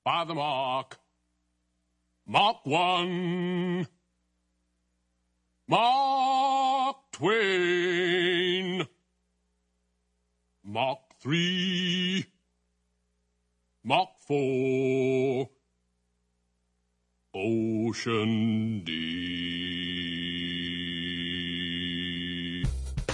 by the mark. Mark 1. Mark Twain. Mark 3. Mark 4. Ocean Deep.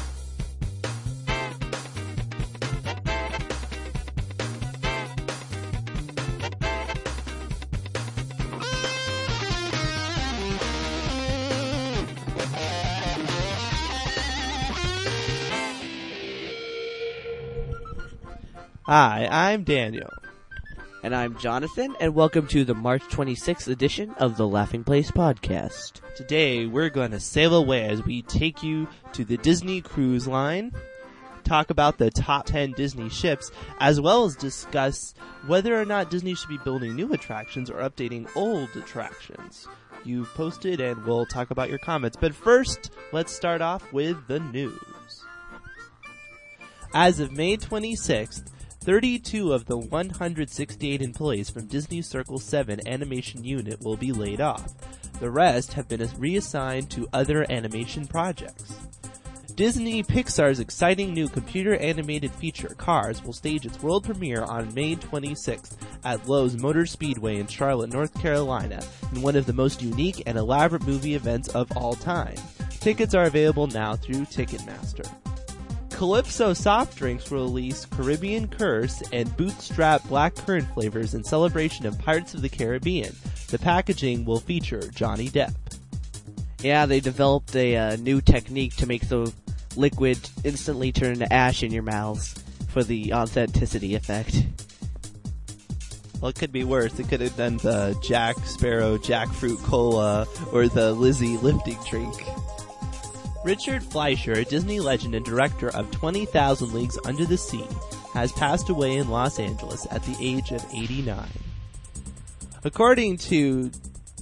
Hi, I'm Daniel. And I'm Jonathan, and welcome to the March 26th edition of the Laughing Place podcast. Today, we're going to sail away as we take you to the Disney Cruise Line, talk about the top 10 Disney ships, as well as discuss whether or not Disney should be building new attractions or updating old attractions. You've posted, and we'll talk about your comments. But first, let's start off with the news. As of May 26th, 32 of the 168 employees from Disney Circle 7 animation unit will be laid off. The rest have been reassigned to other animation projects. Disney Pixar's exciting new computer-animated feature, Cars, will stage its world premiere on May 26th at Lowe's Motor Speedway in Charlotte, North Carolina, in one of the most unique and elaborate movie events of all time. Tickets are available now through Ticketmaster. Calypso soft drinks will release Caribbean Curse and Bootstrap Black Currant flavors in celebration of Pirates of the Caribbean. The packaging will feature Johnny Depp. Yeah, they developed a new technique to make the liquid instantly turn into ash in your mouths for the authenticity effect. Well, it could be worse. It could have done the Jack Sparrow Jackfruit Cola or the Lizzie lifting drink. Richard Fleischer, a Disney legend and director of 20,000 Leagues Under the Sea, has passed away in Los Angeles at the age of 89. According to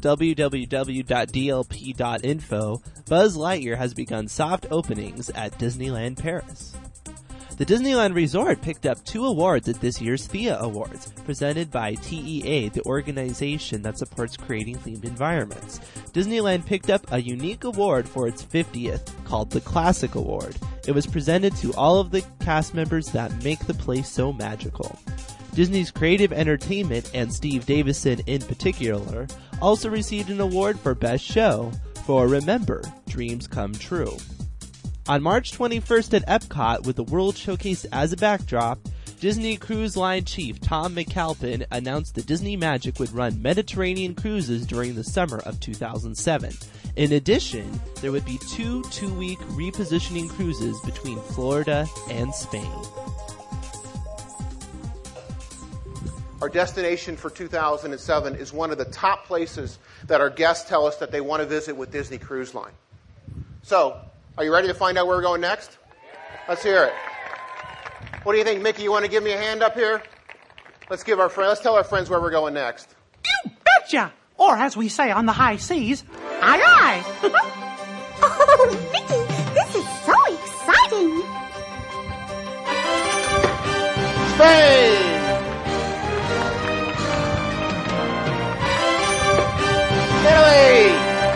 www.dlp.info, Buzz Lightyear has begun soft openings at Disneyland Paris. The Disneyland Resort picked up 2 awards at this year's THEA Awards, presented by TEA, the organization that supports creating themed environments. Disneyland picked up a unique award for its 50th, called the Classic Award. It was presented to all of the cast members that make the place so magical. Disney's Creative Entertainment, and Steve Davison in particular, also received an award for Best Show for Remember, Dreams Come True. On March 21st at Epcot, with the World Showcase as a backdrop, Disney Cruise Line chief Tom McAlpin announced that Disney Magic would run Mediterranean cruises during the summer of 2007. In addition, there would be 2 two-week repositioning cruises between Florida and Spain. Our destination for 2007 is one of the top places that our guests tell us that they want to visit with Disney Cruise Line. So, are you ready to find out where we're going next? Let's hear it. What do you think, Mickey? You want to give me a hand up here? Let's tell our friends where we're going next. You betcha! Or as we say on the high seas, aye aye! Oh, Mickey, this is so exciting! Spain! Italy!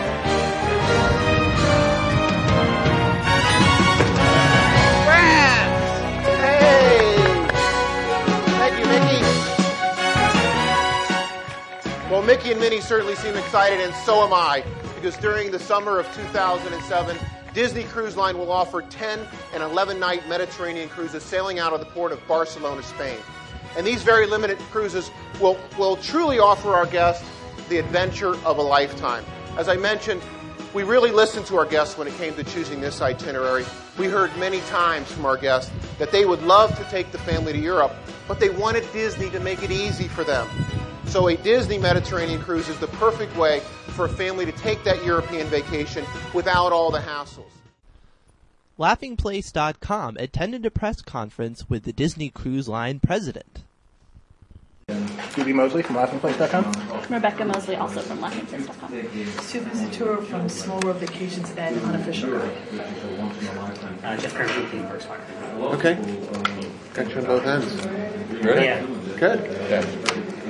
Well, Mickey and Minnie certainly seem excited, and so am I, because during the summer of 2007, Disney Cruise Line will offer 10 and 11-night Mediterranean cruises sailing out of the port of Barcelona, Spain. And these very limited cruises will truly offer our guests the adventure of a lifetime. As I mentioned, we really listened to our guests when it came to choosing this itinerary. We heard many times from our guests that they would love to take the family to Europe, but they wanted Disney to make it easy for them. So a Disney Mediterranean cruise is the perfect way for a family to take that European vacation without all the hassles. LaughingPlace.com attended a press conference with the Disney Cruise Line president. Phoebe Mosley from LaughingPlace.com. Rebecca Mosley, also from LaughingPlace.com. Sue Visitor from Small World Vacations and Unofficial. Jeff Kirby from First Fire. Okay. Got you on both ends. Ready? Yeah. Good.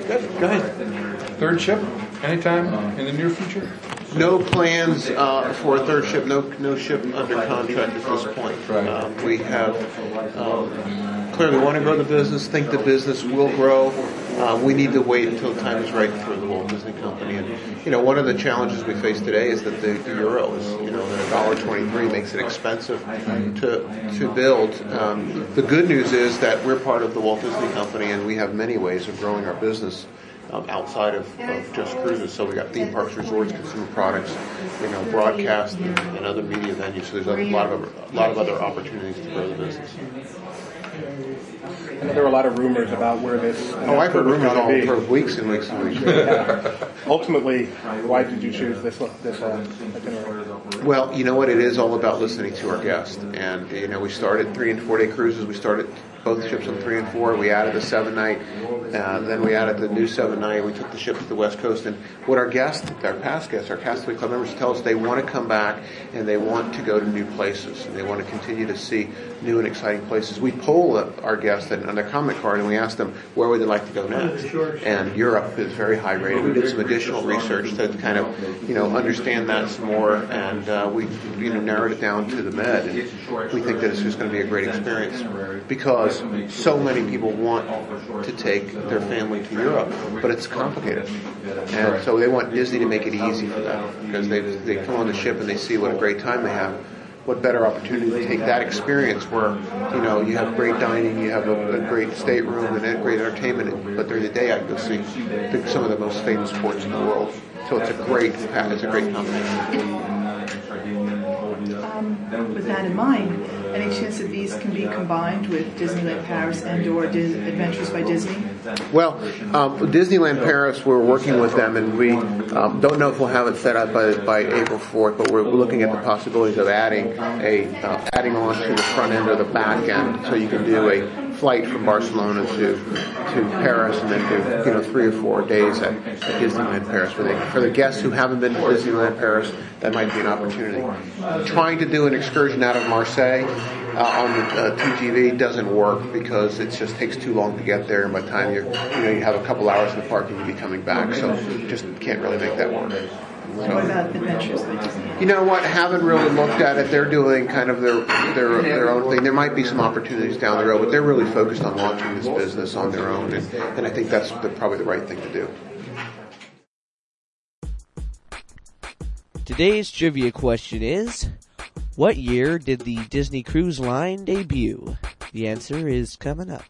Good. Go ahead. Third ship, anytime in the near future? No plans for a third ship. No ship under contract at this point. Right. We have clearly want to grow the business. Think the business will grow. We need to wait until the time is right for the Walt Disney Company. And one of the challenges we face today is that the euro is that $1.23 makes it expensive to build. The good news is that we're part of the Walt Disney Company, and we have many ways of growing our business outside of just cruises. So we got theme parks, resorts, consumer products, broadcast, and other media venues. So there's a lot of other opportunities to grow the business. I know there were a lot of rumors about where this. I've heard rumors all for weeks and weeks and weeks. Yeah. Ultimately, why did you choose this itinerary? Well, you know what? It is all about listening to our guests. And we started 3 and 4 day cruises. We started both ships on 3 and 4. We added a 7-night. Then we added the new 7-night. We took the ship to the West Coast. And what our guests, our past guests, our Castaway Club members tell us, they want to come back and they want to go to new places. And they want to continue to see new and exciting places. We poll our guests on their comment card and we ask them where would they like to go next. And Europe is very high rated. We did some additional research to kind of understand that some more, and we narrowed it down to the Med. And we think that it's just going to be a great experience because so many people want to take their family to Europe, but it's complicated. And so they want Disney to make it easy for them because they come on the ship and they see what a great time they have. What better opportunity to take that experience where, you have great dining, you have a great stateroom and great entertainment, but during the day I go see some of the most famous ports in the world. So it's a great combination. With that in mind, any chance that these can be combined with Disneyland Paris and/or Adventures by Disney? Well, Disneyland Paris, we're working with them, and we don't know if we'll have it set up by April 4th, but we're looking at the possibilities of adding on to the front end or the back end, so you can do a flight from Barcelona to Paris, and then do 3 or 4 days at Disneyland Paris. For the guests who haven't been to Disneyland Paris, that might be an opportunity. Trying to do an excursion out of Marseille on the TGV doesn't work because it just takes too long to get there, and by the time you have a couple hours in the park and you'll be coming back, so you just can't really make that work. What about Adventures by Disney? You know what? Haven't really looked at it. They're doing kind of their own thing. There might be some opportunities down the road, but they're really focused on launching this business on their own, and I think that's probably the right thing to do. Today's trivia question is, what year did the Disney Cruise Line debut? The answer is coming up.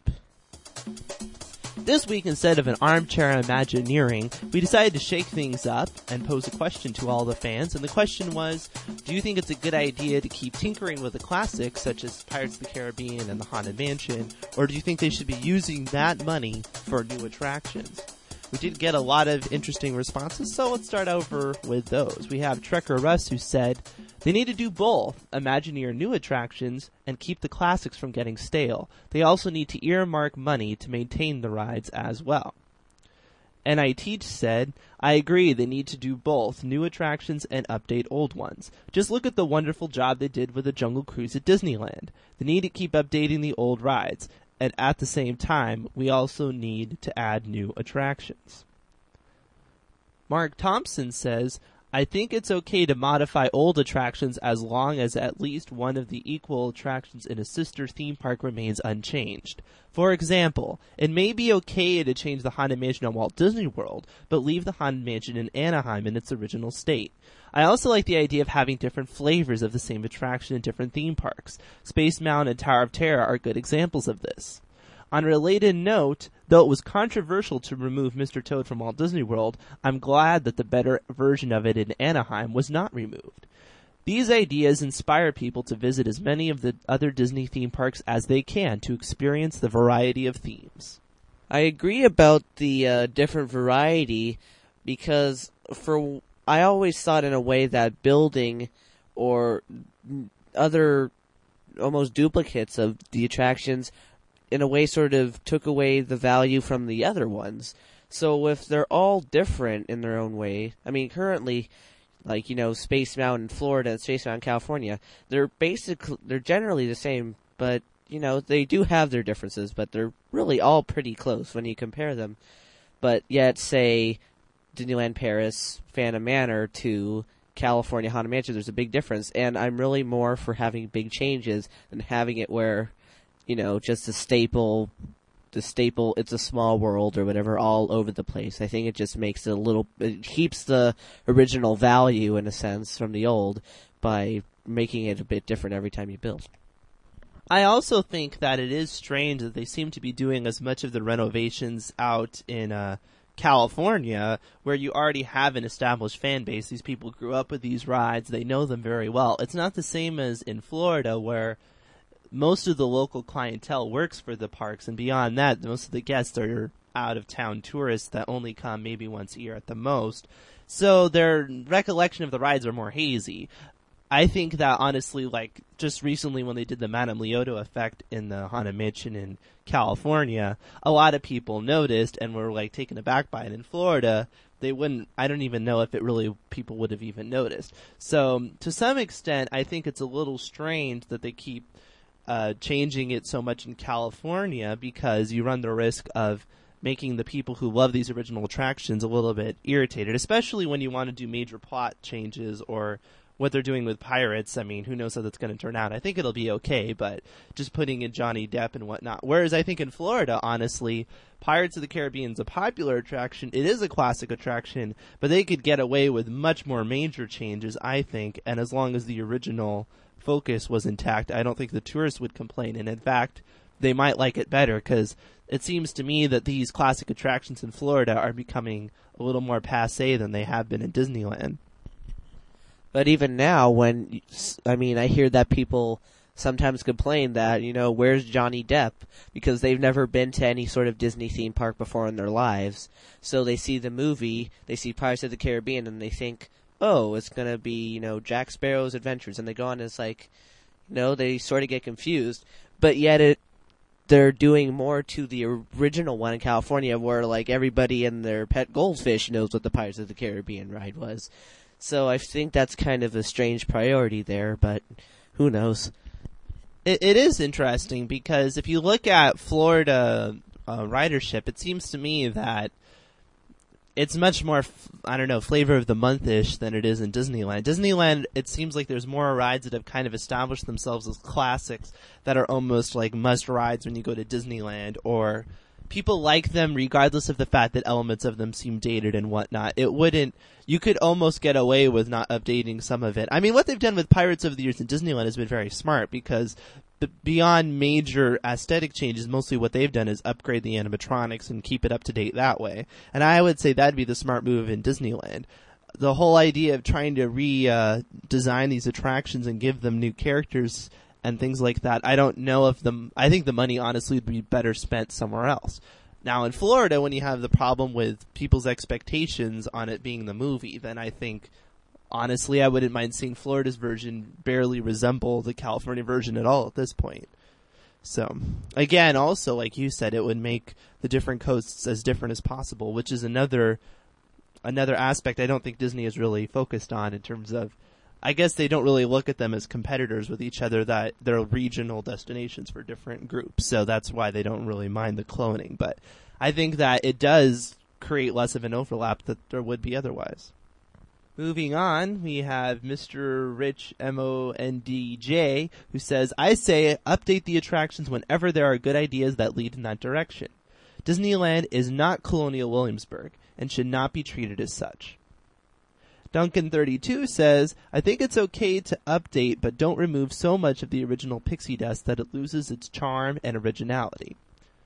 This week, instead of an armchair Imagineering, we decided to shake things up and pose a question to all the fans. And the question was, do you think it's a good idea to keep tinkering with the classics, such as Pirates of the Caribbean and the Haunted Mansion, or do you think they should be using that money for new attractions? We did get a lot of interesting responses, so let's start over with those. We have Trekker Russ, who said, they need to do both, Imagineer new attractions and keep the classics from getting stale. They also need to earmark money to maintain the rides as well. NIT said, I agree, they need to do both, new attractions and update old ones. Just look at the wonderful job they did with the Jungle Cruise at Disneyland. They need to keep updating the old rides, and at the same time, we also need to add new attractions. Mark Thompson says, I think it's okay to modify old attractions as long as at least one of the equal attractions in a sister theme park remains unchanged. For example, it may be okay to change the Haunted Mansion on Walt Disney World, but leave the Haunted Mansion in Anaheim in its original state. I also like the idea of having different flavors of the same attraction in different theme parks. Space Mountain and Tower of Terror are good examples of this. On a related note, though it was controversial to remove Mr. Toad from Walt Disney World, I'm glad that the better version of it in Anaheim was not removed. These ideas inspire people to visit as many of the other Disney theme parks as they can to experience the variety of themes. I agree about the different variety because I always thought in a way that building or other almost duplicates of the attractions in a way sort of took away the value from the other ones. So if they're all different in their own way, I mean currently, like, Space Mountain Florida and Space Mountain California, they're generally the same, but, they do have their differences, but they're really all pretty close when you compare them. but yet say Disneyland Paris, Phantom Manor to California Haunted Mansion, there's a big difference, and I'm really more for having big changes than having it where, just the staple, it's a small world or whatever all over the place. I think it just makes it it keeps the original value in a sense from the old by making it a bit different every time you build. I also think that it is strange that they seem to be doing as much of the renovations out in California, where you already have an established fan base. These people grew up with these rides. They know them very well. It's not the same as in Florida, where most of the local clientele works for the parks, and beyond that, most of the guests are out-of-town tourists that only come maybe once a year at the most. So their recollection of the rides are more hazy. I think that, honestly, just recently when they did the Madame Leota effect in the Haunted Mansion in California, a lot of people noticed and were, taken aback by it. In Florida, they wouldn't, I don't even know if people would have even noticed. So, to some extent, I think it's a little strange that they keep changing it so much in California, because you run the risk of making the people who love these original attractions a little bit irritated, especially when you want to do major plot changes or what they're doing with Pirates. I mean, who knows how that's going to turn out. I think it'll be okay, but just putting in Johnny Depp and whatnot. Whereas I think in Florida, honestly, Pirates of the Caribbean's a popular attraction. It is a classic attraction, but they could get away with much more major changes, I think, and as long as the original focus was intact, I don't think the tourists would complain. And in fact, they might like it better, because it seems to me that these classic attractions in Florida are becoming a little more passé than they have been in Disneyland. But even now, I hear that people sometimes complain that, where's Johnny Depp? Because they've never been to any sort of Disney theme park before in their lives. So they see the movie, they see Pirates of the Caribbean, and they think, oh, it's going to be, Jack Sparrow's Adventures. And they go on and it's they sort of get confused. But yet they're doing more to the original one in California, where, everybody and their pet goldfish knows what the Pirates of the Caribbean ride was. So I think that's kind of a strange priority there, but who knows? It is interesting, because if you look at Florida ridership, it seems to me that it's much more, flavor of the month-ish than it is in Disneyland. Disneyland, it seems like there's more rides that have kind of established themselves as classics that are almost like must-rides when you go to Disneyland, or people like them regardless of the fact that elements of them seem dated and whatnot. You could almost get away with not updating some of it. I mean, what they've done with Pirates over the years in Disneyland has been very smart, because beyond major aesthetic changes, mostly what they've done is upgrade the animatronics and keep it up to date that way. And I would say that'd be the smart move in Disneyland. The whole idea of trying to redesign these attractions and give them new characters and things like that, I don't know if I think the money honestly would be better spent somewhere else. Now in Florida, when you have the problem with people's expectations on it being the movie, then I think, honestly, I wouldn't mind seeing Florida's version barely resemble the California version at all at this point. So, again, also, like you said, it would make the different coasts as different as possible, which is another aspect I don't think Disney is really focused on, in terms of, I guess they don't really look at them as competitors with each other, that they're regional destinations for different groups. So that's why they don't really mind the cloning. But I think that it does create less of an overlap that there would be otherwise. Moving on, we have Mr. Rich MONDJ, who says, I say update the attractions whenever there are good ideas that lead in that direction. Disneyland is not Colonial Williamsburg and should not be treated as such. Duncan32 says, I think it's okay to update, but don't remove so much of the original pixie dust that it loses its charm and originality.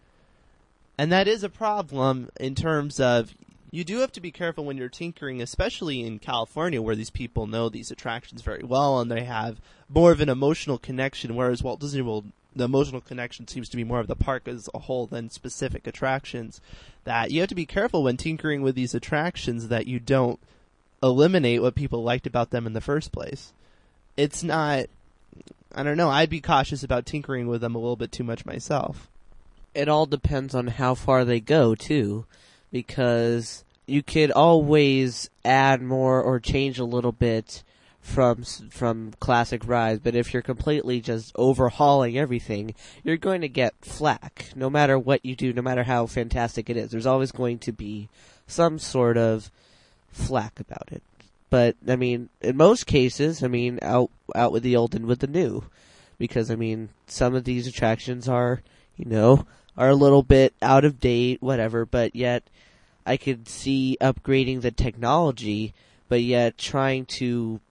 And that is a problem in terms of, you do have to be careful when you're tinkering, especially in California, where these people know these attractions very well and they have more of an emotional connection, whereas Walt Disney World, the emotional connection seems to be more of the park as a whole than specific attractions. That you have to be careful when tinkering with these attractions that you don't eliminate what people liked about them in the first place. It's not, I don't know, I'd be cautious about tinkering with them a little bit too much myself. It all depends on how far they go, too, because you could always add more or change a little bit from classic rides, but if you're completely just overhauling everything, you're going to get flack. No matter what you do, no matter how fantastic it is, there's always going to be some sort of flack about it. But, I mean, in most cases, I mean, out with the old and with the new. Because, I mean, some of these attractions are, are a little bit out of date, whatever, but yet I could see upgrading the technology, but yet trying to,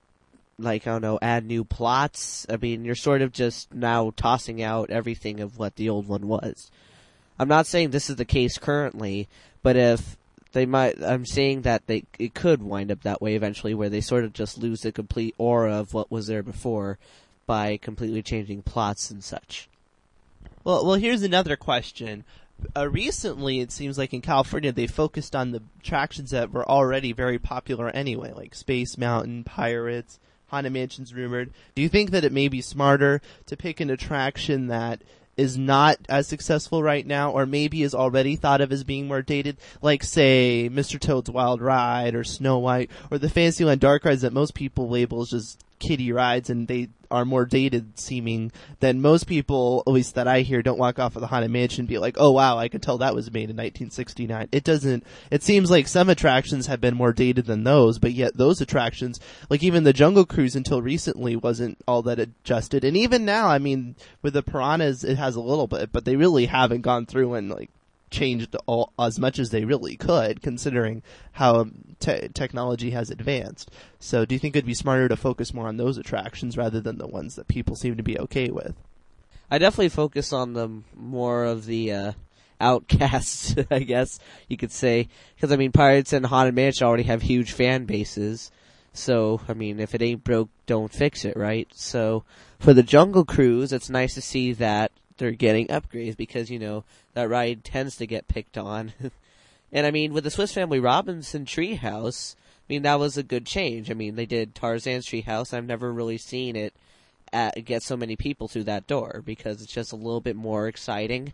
add new plots. I mean, you're sort of just now tossing out everything of what the old one was. I'm not saying this is the case currently, but if they might, I'm saying that it could wind up that way eventually, where they sort of just lose the complete aura of what was there before by completely changing plots and such. Well, here's another question. Recently, it seems like in California, they focused on the attractions that were already very popular anyway, like Space Mountain, Pirates, Haunted Mansion's rumored. Do you think that it may be smarter to pick an attraction that is not as successful right now, or maybe is already thought of as being more dated, like, say, Mr. Toad's Wild Ride, or Snow White, or the Fantasyland Dark Rides that most people label as just kiddie rides, and they are more dated seeming than most people, at least that I hear, don't walk off of the Haunted Mansion and be like, oh wow, I could tell that was made in 1969. It seems like some attractions have been more dated than those, but yet those attractions, like even the Jungle Cruise until recently wasn't all that adjusted, and even now, I mean, with the Piranhas it has a little bit, but they really haven't gone through and changed as much as they really could, considering how technology has advanced. So do you think it'd be smarter to focus more on those attractions rather than the ones that people seem to be okay with? I definitely focus on the more of the outcasts, I guess you could say. Because, I mean, Pirates and Haunted Mansion already have huge fan bases. So, I mean, if it ain't broke, don't fix it, right? So, for the Jungle Cruise, it's nice to see that they're getting upgrades because, that ride tends to get picked on. And, I mean, with the Swiss Family Robinson Treehouse, I mean, that was a good change. I mean, they did Tarzan's Treehouse. I've never really seen it get so many people through that door because it's just a little bit more exciting.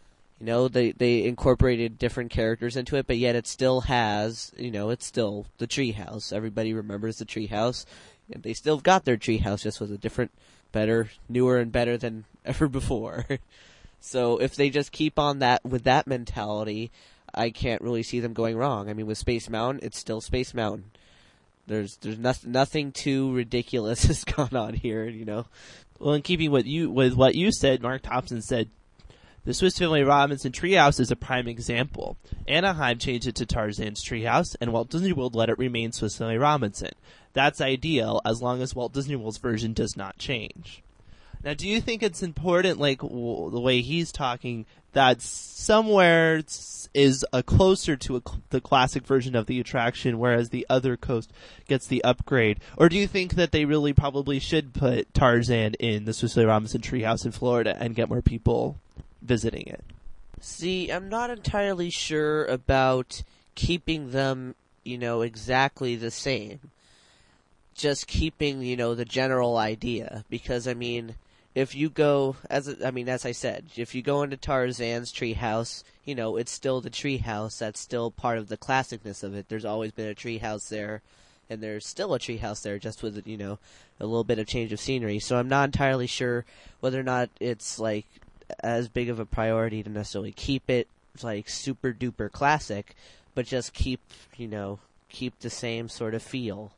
They incorporated different characters into it, but yet it still has, it's still the Treehouse. Everybody remembers the Treehouse, and they still got their Treehouse, just with a different, better, newer and better than ever before. So if they just keep on that with that mentality, I can't really see them going wrong. I mean, with Space Mountain, it's still Space Mountain. There's nothing too ridiculous has gone on here, Well, in keeping with what you said, Mark Thompson said, the Swiss Family Robinson Treehouse is a prime example. Anaheim changed it to Tarzan's Treehouse, and Walt Disney World let it remain Swiss Family Robinson. That's ideal, as long as Walt Disney World's version does not change. Now, do you think it's important, the way he's talking, that somewhere is closer to the classic version of the attraction, whereas the other coast gets the upgrade? Or do you think that they really probably should put Tarzan in the Swiss Family Robinson Treehouse in Florida and get more people visiting it? See, I'm not entirely sure about keeping them, exactly the same. Just keeping, the general idea. Because, I mean, if you go, as I said, if you go into Tarzan's Treehouse, it's still the treehouse. That's still part of the classicness of it. There's always been a treehouse there, and there's still a treehouse there, just with, a little bit of change of scenery. So I'm not entirely sure whether or not it's, as big of a priority to necessarily keep it, super duper classic, but just keep the same sort of feel.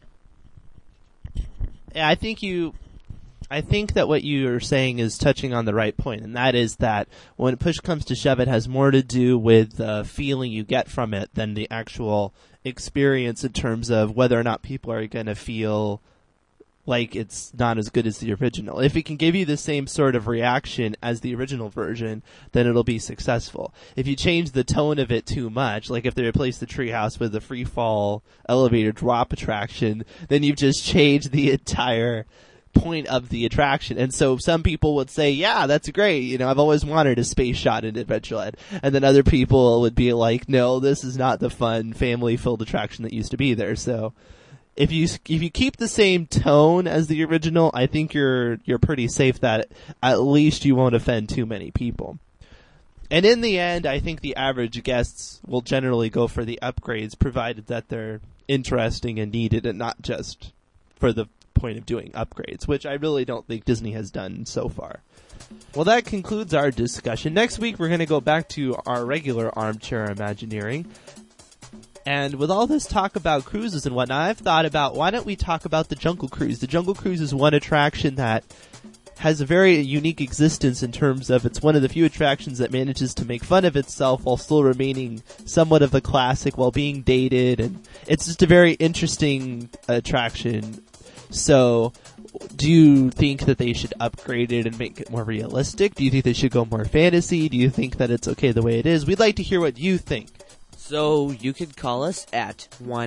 Yeah, I think that what you are saying is touching on the right point, and that is that when push comes to shove, it has more to do with the feeling you get from it than the actual experience in terms of whether or not people are going to feel like it's not as good as the original. If it can give you the same sort of reaction as the original version, then it'll be successful. If you change the tone of it too much, like if they replace the treehouse with a free fall elevator drop attraction, then you've just changed the entire point of the attraction. And so some people would say, yeah, that's great. I've always wanted a space shot in Adventureland. And then other people would be like, no, this is not the fun family-filled attraction that used to be there. So if you keep the same tone as the original, I think you're pretty safe that at least you won't offend too many people. And in the end, I think the average guests will generally go for the upgrades, provided that they're interesting and needed and not just for the point of doing upgrades, which I really don't think Disney has done so far. Well, that concludes our discussion. Next week, we're going to go back to our regular Armchair Imagineering. And with all this talk about cruises and whatnot, I've thought about, why don't we talk about the Jungle Cruise? The Jungle Cruise is one attraction that has a very unique existence in terms of it's one of the few attractions that manages to make fun of itself while still remaining somewhat of a classic while being dated, and it's just a very interesting attraction. So, do you think that they should upgrade it and make it more realistic? Do you think they should go more fantasy? Do you think that it's okay the way it is? We'd like to hear what you think. So you can call us at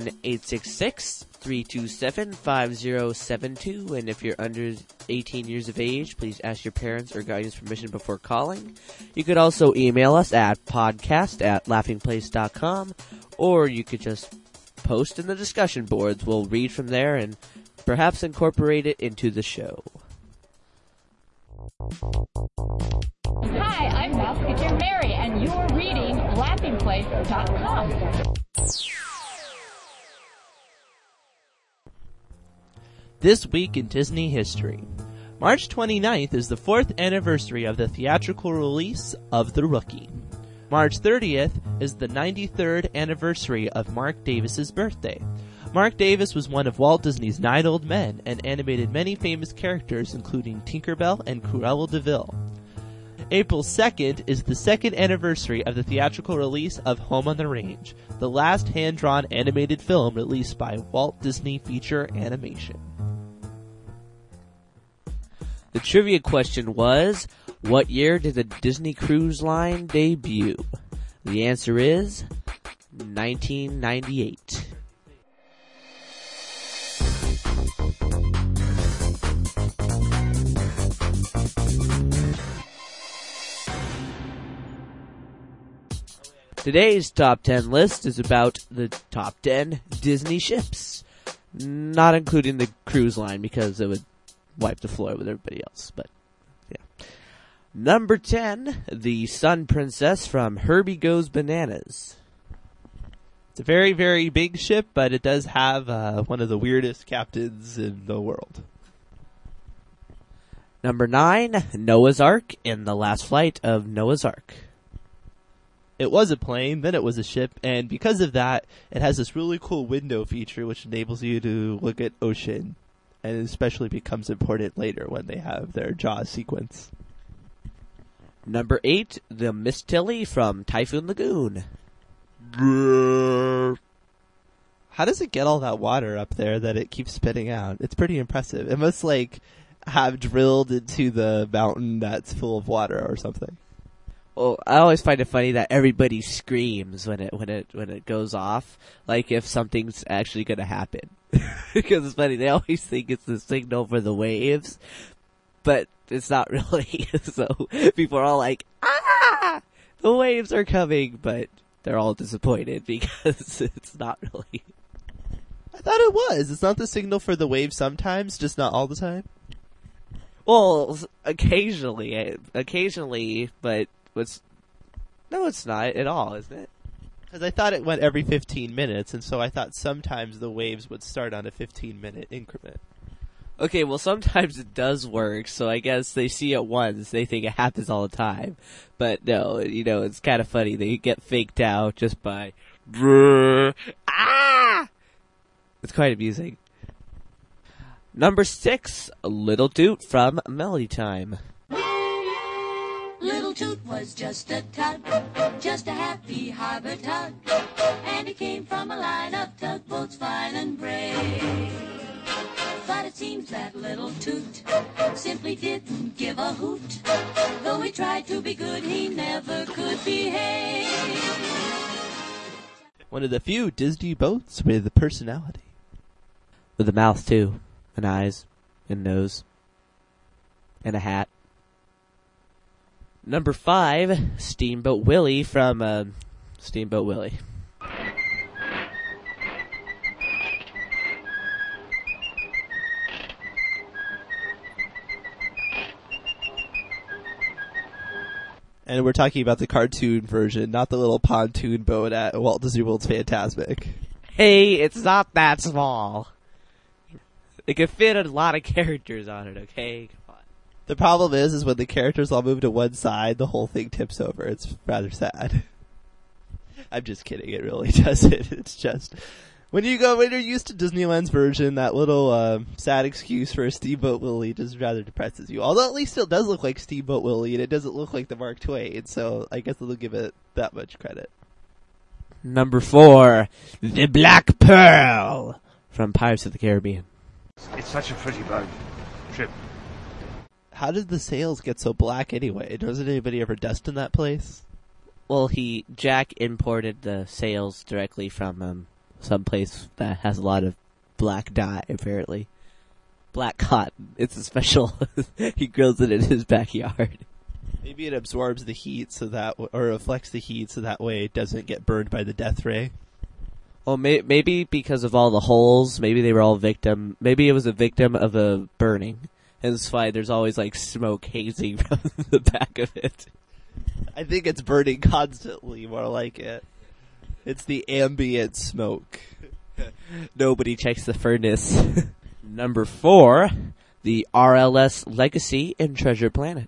1-866-327-5072, and if you're under 18 years of age, please ask your parents or guardians permission before calling. You could also email us at podcast@laughingplace.com, or you could just post in the discussion boards. We'll read from there and perhaps incorporate it into the show. Hi, I'm Musketeer Mary, and you're reading LaughingPlace.com. This week in Disney history. March 29th is the 4th anniversary of the theatrical release of The Rookie. March 30th is the 93rd anniversary of Mark Davis's birthday. Mark Davis was one of Walt Disney's 9 old men and animated many famous characters including Tinkerbell and Cruella de Vil. April 2nd is the 2nd anniversary of the theatrical release of Home on the Range, the last hand-drawn animated film released by Walt Disney Feature Animation. The trivia question was, what year did the Disney Cruise Line debut? The answer is 1998. Today's top 10 list is about the top 10 Disney ships. Not including the cruise line because it would wipe the floor with everybody else, but yeah. Number 10, the Sun Princess from Herbie Goes Bananas. It's a very, very big ship, but it does have one of the weirdest captains in the world. Number 9, Noah's Ark in The Last Flight of Noah's Ark. It was a plane, then it was a ship, and because of that, it has this really cool window feature which enables you to look at ocean, and it especially becomes important later when they have their Jaws sequence. Number 8, the Miss Tilly from Typhoon Lagoon. How does it get all that water up there that it keeps spitting out? It's pretty impressive. It must, have drilled into the mountain that's full of water or something. Well, I always find it funny that everybody screams when it goes off, like if something's actually going to happen. Because it's funny, they always think it's the signal for the waves, but it's not really. So people are all like, "Ah, the waves are coming," but they're all disappointed because it's not really. I thought it was. It's not the signal for the waves sometimes, just not all the time. Well, occasionally, but. No, it's not at all, isn't it? Because I thought it went every 15 minutes, and so I thought sometimes the waves would start on a 15-minute increment. Okay, well, sometimes it does work, so I guess they see it once, they think it happens all the time. But no, it's kind of funny. They get faked out just by... Ah! It's quite amusing. Number 6, Little Toot from Melody Time. Little Toot was just a tug, just a happy harbor tug, and it came from a line of tugboats fine and brave. But it seems that Little Toot simply didn't give a hoot. Though he tried to be good, he never could behave. One of the few Disney boats with personality. With a mouth, too, and eyes, and nose, and a hat. Number 5, Steamboat Willie from Steamboat Willie. And we're talking about the cartoon version, not the little pontoon boat at Walt Disney World's Fantasmic. Hey, it's not that small. They could fit a lot of characters on it, okay? Come on. The problem is when the characters all move to one side, the whole thing tips over. It's rather sad. I'm just kidding. It really doesn't. It's just when you're used to Disneyland's version, that little sad excuse for a Steamboat Willie just rather depresses you. Although at least it does look like Steamboat Willie, and it doesn't look like the Mark Twain. So I guess I'll give it that much credit. Number 4, the Black Pearl from Pirates of the Caribbean. It's such a pretty boat. Ship. How did the sails get so black anyway? Doesn't anybody ever dust in that place? Well, Jack imported the sails directly from some place that has a lot of black dye, apparently. Black cotton. It's a special. He grows it in his backyard. Maybe it absorbs the heat or reflects the heat so that way it doesn't get burned by the death ray. Well, maybe because of all the holes, maybe they were all maybe it was a victim of a burning. And that's why there's always like smoke hazing from the back of it. I think it's burning constantly, more like it. It's the ambient smoke. Nobody checks the furnace. Number 4, the RLS Legacy in Treasure Planet.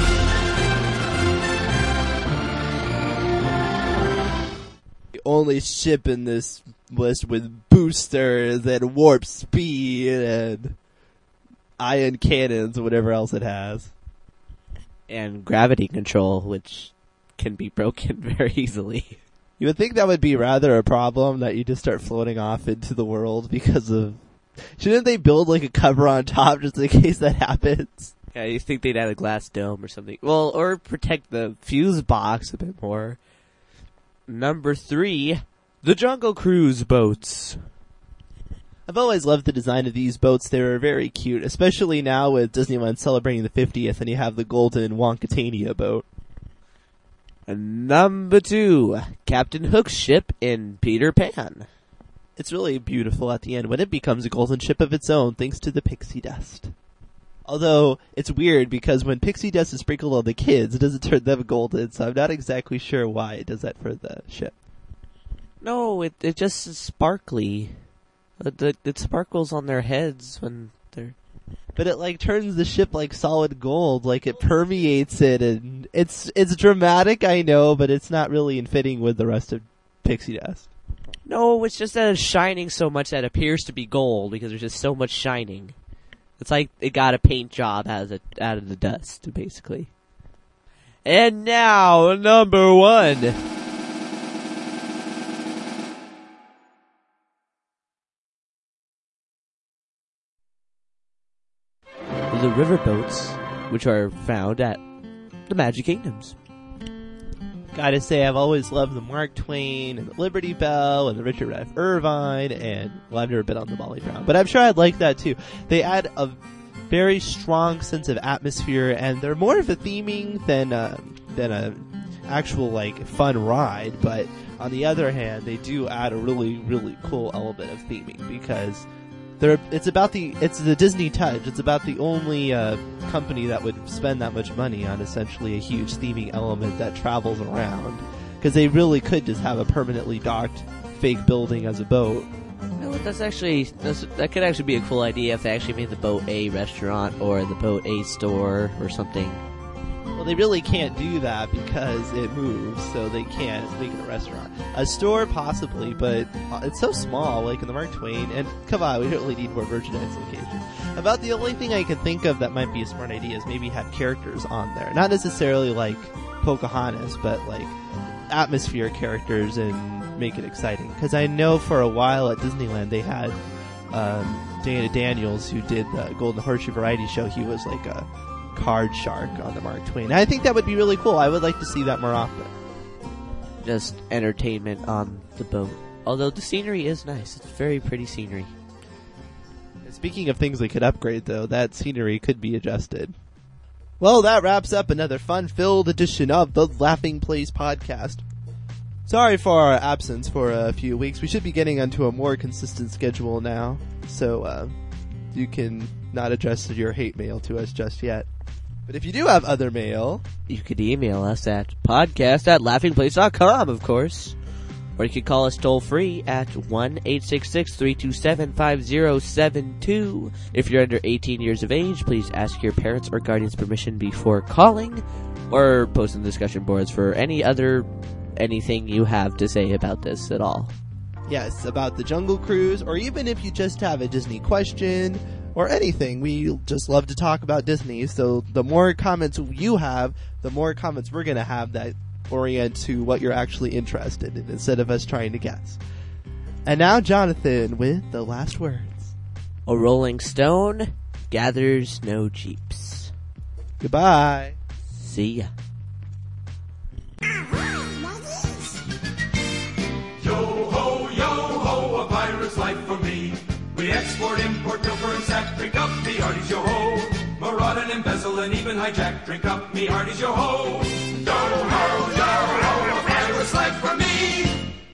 The only ship in this list with boosters and warp speed and ion cannons or whatever else it has. And gravity control, which can be broken very easily. You would think that would be rather a problem, that you just start floating off into the world because of... Shouldn't they build like a cover on top just in case that happens? Yeah, you think they'd add a glass dome or something. Well, or protect the fuse box a bit more. Number 3, the Jungle Cruise boats. I've always loved the design of these boats. They're very cute, especially now with Disneyland celebrating the 50th and you have the golden Wonkatania boat. And number 2, Captain Hook's ship in Peter Pan. It's really beautiful at the end when it becomes a golden ship of its own thanks to the pixie dust. Although, it's weird because when pixie dust is sprinkled on the kids, it doesn't turn them golden, so I'm not exactly sure why it does that for the ship. No, it just is sparkly. It sparkles on their heads when they're... But it like turns the ship like solid gold, like it permeates it, and it's dramatic, I know, but it's not really in fitting with the rest of pixie dust. No, it's just that it's shining so much that it appears to be gold because there's just so much shining. It's like it got a paint job out of the dust, basically. And now, number 1. The riverboats, which are found at the Magic Kingdoms. Gotta say, I've always loved the Mark Twain and the Liberty Bell and the Richard F. Irvine, and well, I've never been on the Molly Brown, but I'm sure I'd like that too. They add a very strong sense of atmosphere, and they're more of a theming than a actual like fun ride. But on the other hand, they do add a really, really cool element of theming because it's the Disney touch. It's about the only company that would spend that much money on essentially a huge theming element that travels around. Because they really could just have a permanently docked fake building as a boat. No, that could actually be a cool idea if they actually made the boat a restaurant or the boat a store or something. Well, they really can't do that because it moves, so they can't make it a restaurant. A store, possibly, but it's so small, like in the Mark Twain, and come on, we really need more merchandise locations. About the only thing I can think of that might be a smart idea is maybe have characters on there. Not necessarily like Pocahontas, but like atmosphere characters and make it exciting. Because I know for a while at Disneyland they had Dana Daniels, who did the Golden Horseshoe Variety Show. He was like a card shark on the Mark Twain. I think that would be really cool. I would like to see that more often. Just entertainment on the boat. Although the scenery is nice. It's very pretty scenery. Speaking of things they could upgrade, though, that scenery could be adjusted. Well, that wraps up another fun-filled edition of the Laughing Place podcast. Sorry for our absence for a few weeks. We should be getting onto a more consistent schedule now, so you can not address your hate mail to us just yet. But if you do have other mail, you could email us at podcast@laughingplace.com, of course. Or you can call us toll-free at 1-866-327-5072. If you're under 18 years of age, please ask your parents or guardians' permission before calling, or post in the discussion boards for anything you have to say about this at all. Yes, about the Jungle Cruise, or even if you just have a Disney question, or anything. We just love to talk about Disney, so the more comments you have, the more comments we're going to have that orient to what you're actually interested in, instead of us trying to guess. And now Jonathan with the last words. A rolling stone gathers no jeeps. Goodbye. See ya. Yo-ho, a pirate's life for me. We export, import, pilfer, and sack. Drink up, me hearties, yo-ho. Maraud and embezzle and even hijack. Drink up, me hearties, yo-ho.